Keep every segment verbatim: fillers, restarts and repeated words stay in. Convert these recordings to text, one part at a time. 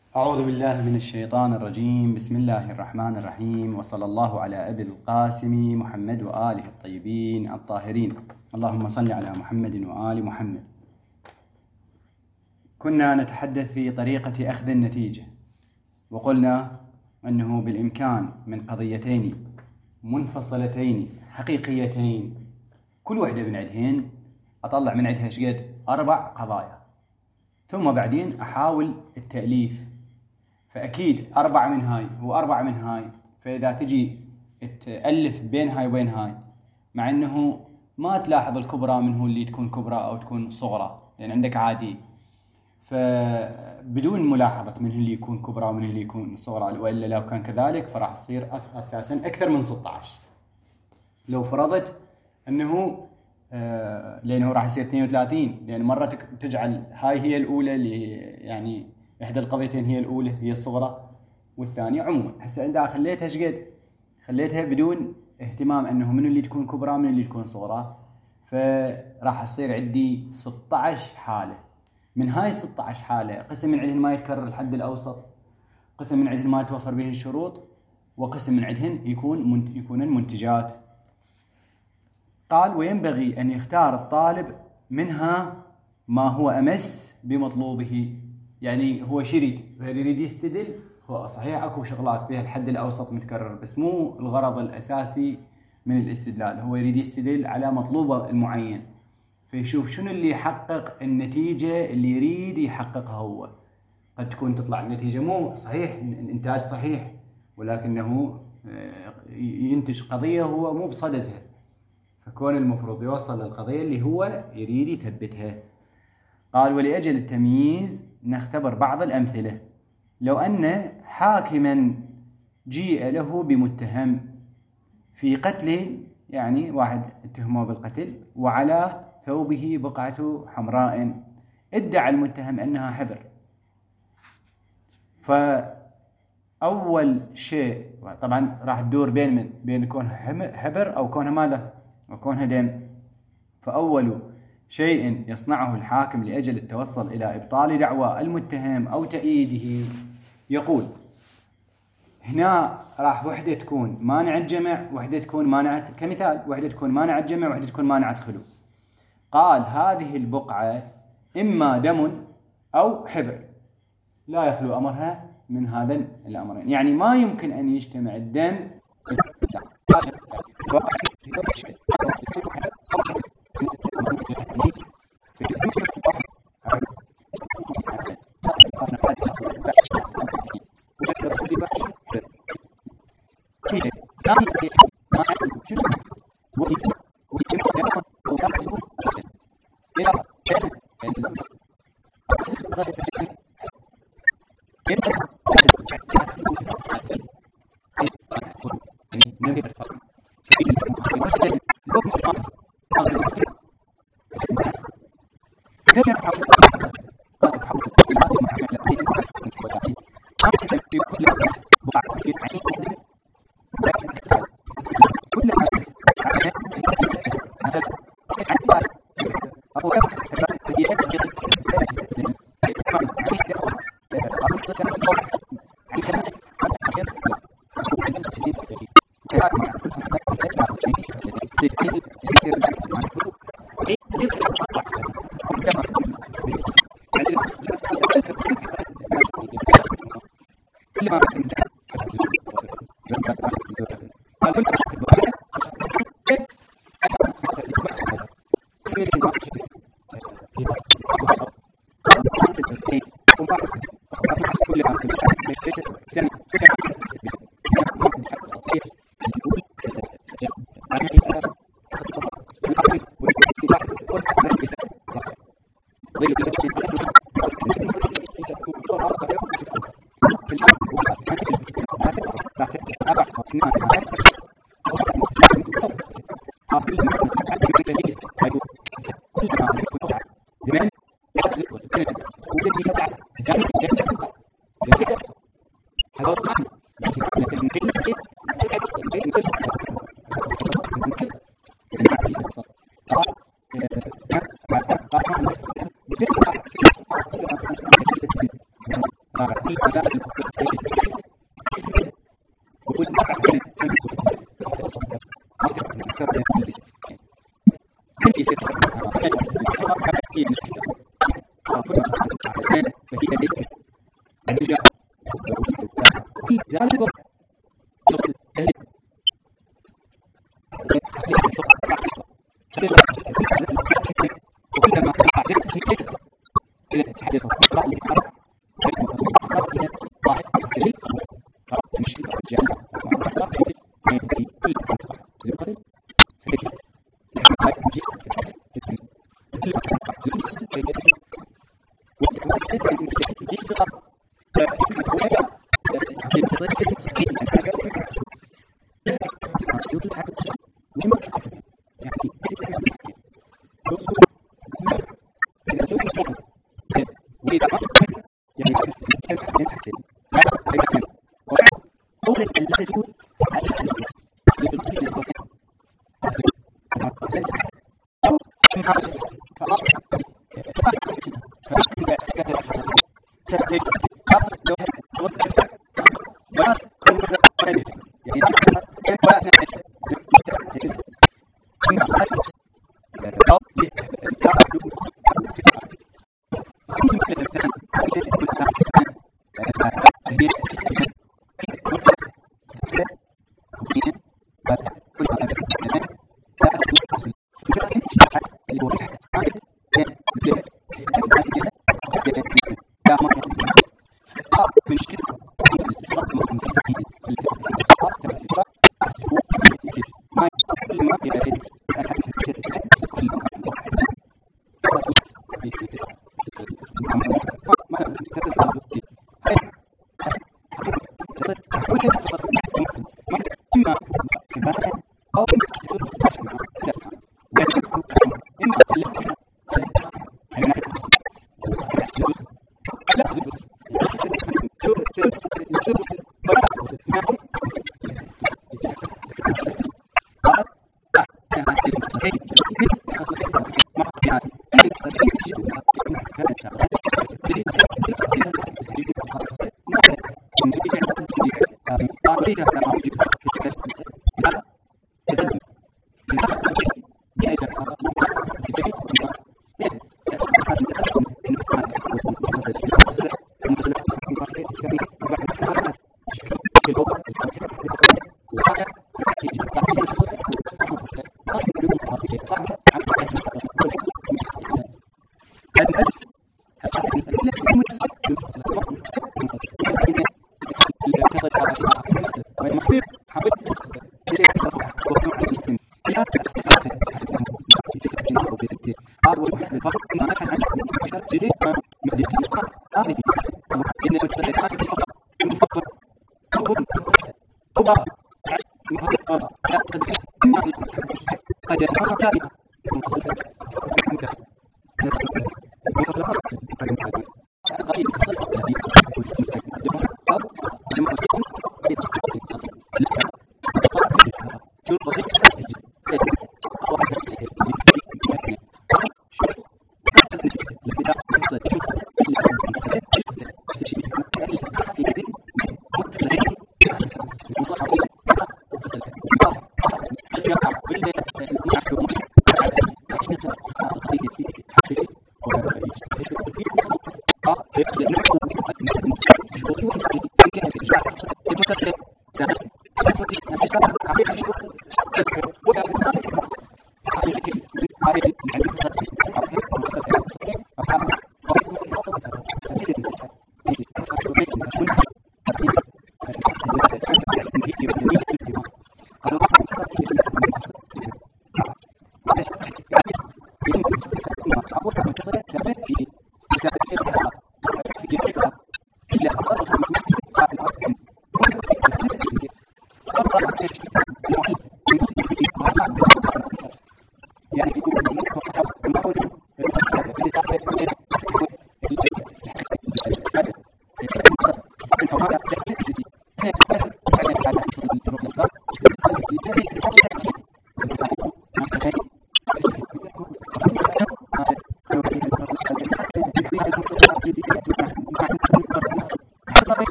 أعوذ بالله من الشيطان الرجيم. بسم الله الرحمن الرحيم، وصلى الله على أبي القاسم محمد وآله الطيبين الطاهرين. اللهم صل على محمد وآل محمد. كنا نتحدث في طريقة أخذ النتيجة، وقلنا أنه بالإمكان من قضيتين منفصلتين حقيقيتين كل واحدة من عندهن أطلع من عندها شقد أربع قضايا، ثم بعدين أحاول التأليف. فأكيد أربعة من هاي وأربعة من هاي، فإذا تجي تألف بين هاي وبين هاي، مع أنه ما تلاحظ الكبرى منه اللي تكون كبرى أو تكون صغرى، لأن عندك عادي، فبدون ملاحظة من اللي يكون كبرى ومن اللي يكون صغرى، وإلا لو كان كذلك فراح تصير أساسا أكثر من ستة عشر. لو فرضت أنه آه لأنه راح يصير اثنين وثلاثين، لأن مرة تجعل هاي هي الأولى اللي يعني إحدى القضيتين هي الأولى هي الصغرى والثانية عموما. هسه عندها خليتها شقد، خليتها بدون اهتمام أنه من اللي تكون كبرى من اللي تكون صغرى، فراح يصير عندي ستة عشر حالة. من هاي ستة عشر حالة قسم من عندهن ما يتكرر الحد الأوسط، قسم من عندهن ما توفر بهن الشروط، وقسم من عندهن يكون منت... يكونن منتجات. قال: وينبغي أن يختار الطالب منها ما هو أمس بمطلوبه. يعني هو شريد يريد يستدل، هو صحيح أكو شغلات بها الحد الأوسط متكرر، بس مو الغرض الأساسي من الاستدلال، هو يريد يستدل على مطلوبه المعين، فيشوف شنو اللي يحقق النتيجة اللي يريد يحققها هو. قد تكون تطلع النتيجة مو صحيح، الإنتاج صحيح، ولكنه ينتج قضية هو مو بصددها، فكون المفروض يوصل للقضية اللي هو يريد يثبتها. قال: ولأجل التمييز نختبر بعض الأمثلة. لو أن حاكما جيء له بمتهم في قتل، يعني واحد اتهمه بالقتل، وعلى ثوبه بقعة حمراء، ادعى المتهم أنها حبر. فأول شيء طبعا راح تدور بين من بين كونها حبر أو كونها ماذا أو كونها دم. فأول شيء يصنعه الحاكم لأجل التوصل إلى إبطال دعوى المتهم أو تأييده، يقول: هنا راح وحدة تكون مانعة جمع، وحدة تكون مانعة، كمثال وحدة تكون مانعة جمع، وحدة تكون مانعة خلو. قال: هذه البقعة إما دم أو حبر، لا يخلو أمرها من هذا الأمرين. يعني ما يمكن أن يجتمع الدم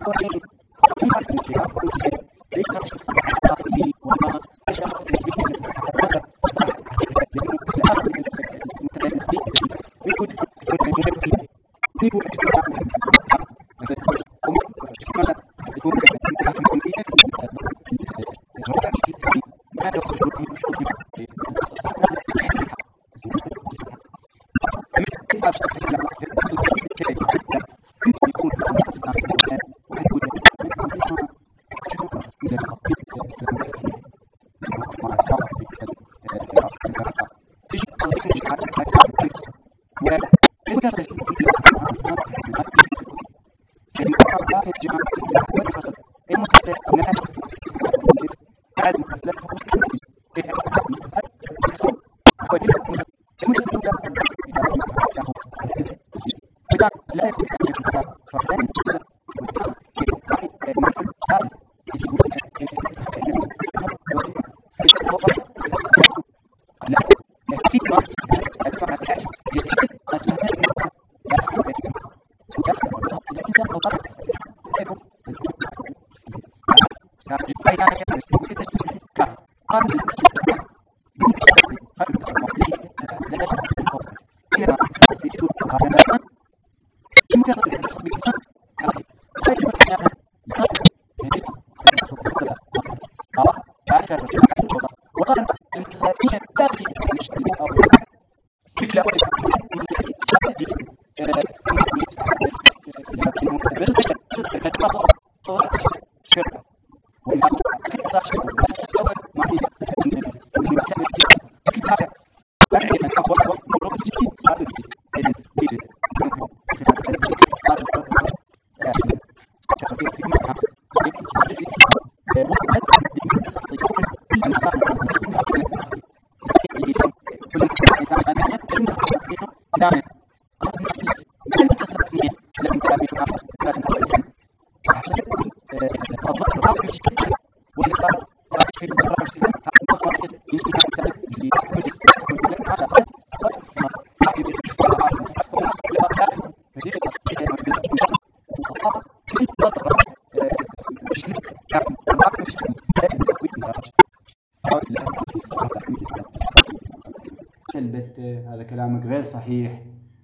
هذا كلامك غير صحيح،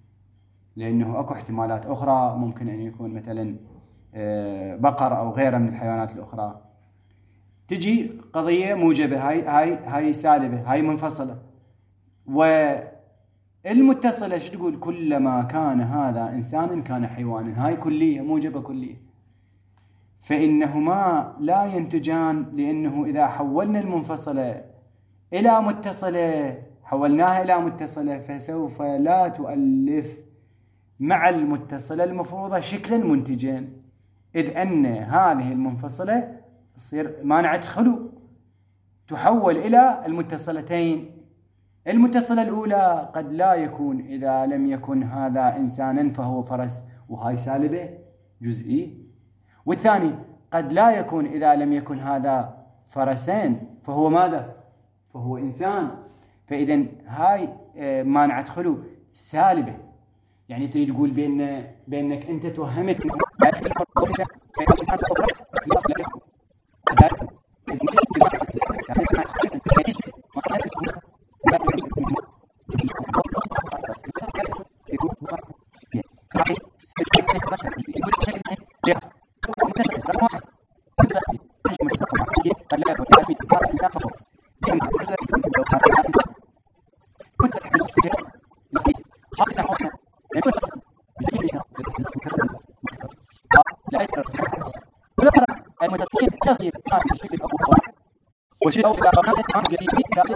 لأنه أكو احتمالات أخرى، ممكن أن يكون مثلا بقر أو غيره من الحيوانات الأخرى. تجي قضية موجبة، هاي هاي هاي سالبة، هاي منفصلة. والمتصلة شو تقول؟ كلما كان هذا إنسانا كان حيوانا، هاي كلية موجبة كلية. فإنهما لا ينتجان، لأنه إذا حولنا المنفصلة إلى متصلة، حولناها إلى متصلة، فسوف لا تؤلف مع المتصلة المفروضة شكلا منتجين، إذ أن هذه المنفصلة تصير مانعة خلو، تحول إلى المتصلتين. المتصلة الأولى قد لا يكون إذا لم يكن هذا إنسانا فهو فرس، وهاي سالبة جزئي. والثاني قد لا يكون إذا لم يكن هذا فرسين فهو ماذا؟ فهو إنسان. فإذا هاي مانعة خلو سالبة. يعني تريد تقول بأن بأنك أنت توهمت وشيء أو إذا قرأت عن جديد داخل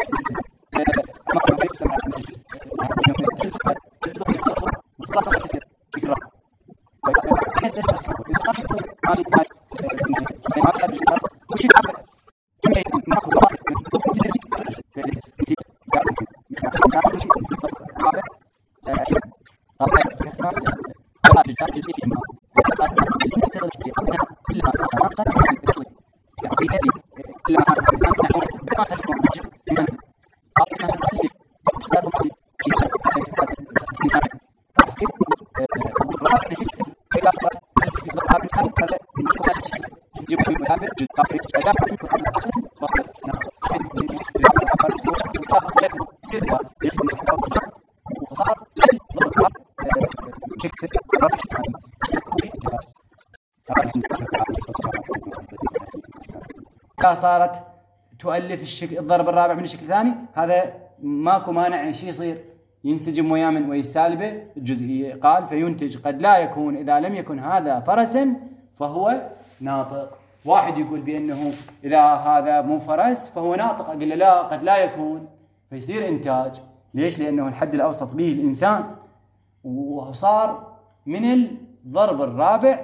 صارت تؤلف الشكل الضرب الرابع من الشكل الثاني، هذا ماكو مانع شيء يصير ينسجم وياه من ويسالبه الجزئية. قال فينتج قد لا يكون إذا لم يكن هذا فرسا فهو ناطق. واحد يقول بأنه إذا هذا مو فرس فهو ناطق، أقول له لا قد لا يكون، فيصير إنتاج. ليش؟ لأنه الحد الأوسط به الإنسان، وصار من الضرب الرابع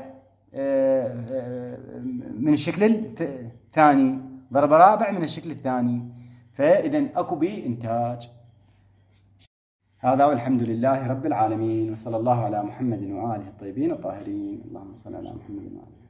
من الشكل الثاني، ضرب رابع من الشكل الثاني، فإذا أكو به إنتاج. هذا والحمد لله رب العالمين، وصلى الله على محمد وآله الطيبين الطاهرين. اللهم صل على محمد وآله.